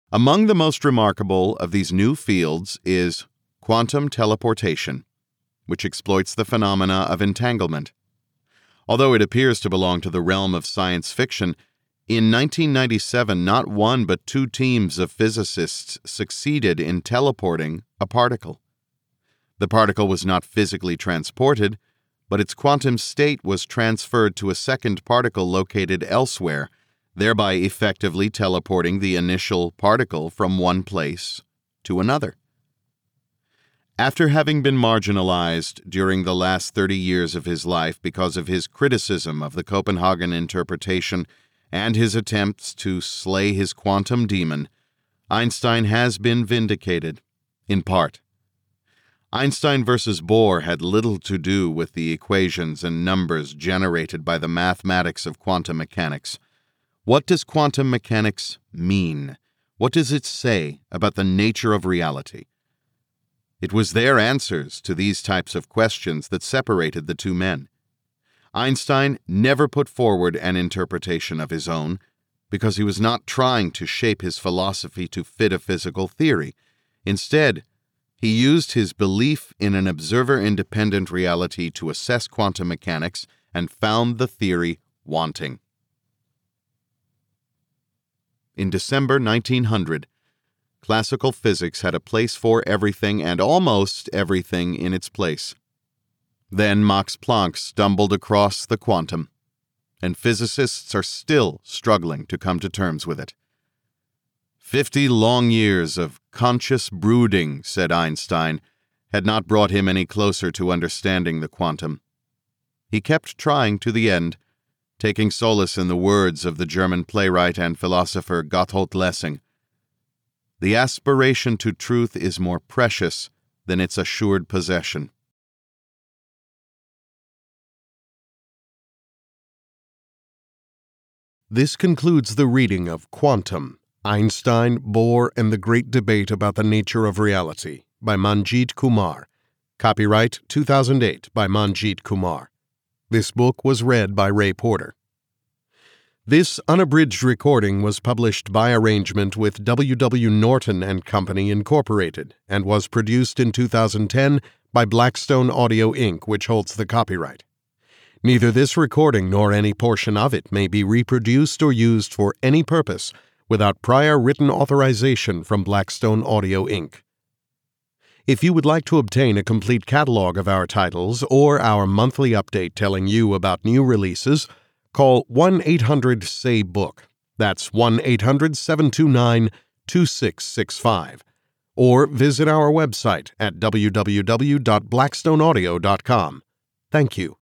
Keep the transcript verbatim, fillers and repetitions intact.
Among the most remarkable of these new fields is quantum teleportation, which exploits the phenomena of entanglement. Although it appears to belong to the realm of science fiction, in nineteen ninety-seven, not one but two teams of physicists succeeded in teleporting a particle. The particle was not physically transported, but its quantum state was transferred to a second particle located elsewhere, thereby effectively teleporting the initial particle from one place to another. After having been marginalized during the last thirty years of his life because of his criticism of the Copenhagen interpretation and his attempts to slay his quantum demon, Einstein has been vindicated, in part. Einstein versus Bohr had little to do with the equations and numbers generated by the mathematics of quantum mechanics. What does quantum mechanics mean? What does it say about the nature of reality? It was their answers to these types of questions that separated the two men. Einstein never put forward an interpretation of his own because he was not trying to shape his philosophy to fit a physical theory. Instead, he used his belief in an observer-independent reality to assess quantum mechanics and found the theory wanting. In December nineteen hundred, classical physics had a place for everything and almost everything in its place. Then Max Planck stumbled across the quantum, and physicists are still struggling to come to terms with it. Fifty long years of conscious brooding, said Einstein, had not brought him any closer to understanding the quantum. He kept trying to the end, taking solace in the words of the German playwright and philosopher Gotthold Lessing. The aspiration to truth is more precious than its assured possession. This concludes the reading of Quantum, Einstein, Bohr, and the Great Debate About the Nature of Reality by Manjeet Kumar. Copyright two thousand eight by Manjeet Kumar. This book was read by Ray Porter. This unabridged recording was published by arrangement with W W. Norton and Company, Incorporated, and was produced in two thousand ten by Blackstone Audio, Incorporated, which holds the copyright. Neither this recording nor any portion of it may be reproduced or used for any purpose without prior written authorization from Blackstone Audio, Incorporated. If you would like to obtain a complete catalog of our titles or our monthly update telling you about new releases, call one eight hundred S A Y BOOK. That's one eight hundred, seven two nine, two six six five. Or visit our website at w w w dot blackstone audio dot com. Thank you.